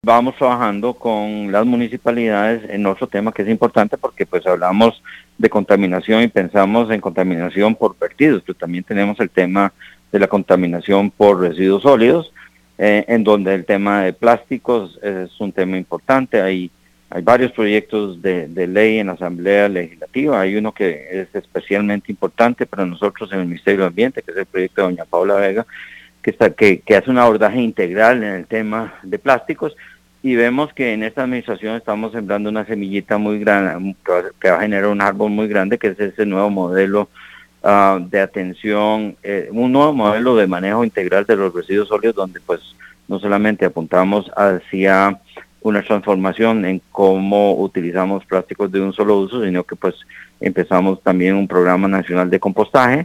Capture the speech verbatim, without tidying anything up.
vamos trabajando con las municipalidades en otro tema que es importante porque pues hablamos de contaminación y pensamos en contaminación por vertidos, pero también tenemos el tema de la contaminación por residuos sólidos, eh, en donde el tema de plásticos es un tema importante. Hay, hay varios proyectos de, de ley en la Asamblea Legislativa. Hay uno que es especialmente importante para nosotros en el Ministerio de Ambiente, que es el proyecto de doña Paula Vega, que, está, que, que hace un abordaje integral en el tema de plásticos, y vemos que en esta administración estamos sembrando una semillita muy grande, que va, que va a generar un árbol muy grande, que es ese nuevo modelo uh, de atención, eh, un nuevo modelo de manejo integral de los residuos sólidos, donde pues no solamente apuntamos hacia una transformación en cómo utilizamos plásticos de un solo uso, sino que pues empezamos también un programa nacional de compostaje,